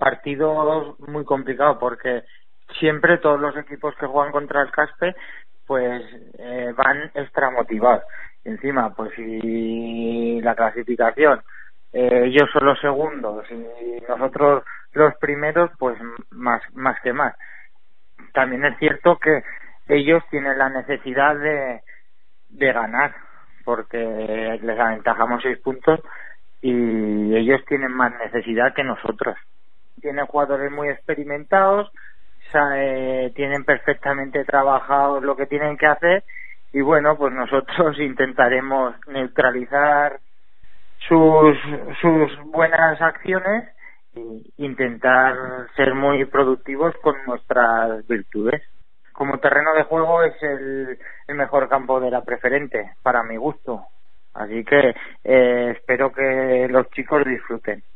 partidos muy complicados porque siempre todos los equipos que juegan contra el Caspe pues van extra motivados. Y encima, pues si la clasificación, ellos son los segundos y nosotros los primeros, pues más que más. También es cierto que ellos tienen la necesidad de ganar, porque les aventajamos 6 puntos y ellos tienen más necesidad que nosotros. Tienen jugadores muy experimentados, tienen perfectamente trabajado lo que tienen que hacer y bueno, pues nosotros intentaremos neutralizar sus buenas acciones e intentar ser muy productivos con nuestras virtudes. Como terreno de juego es el mejor campo de la Preferente, para mi gusto. Así que espero que los chicos disfruten.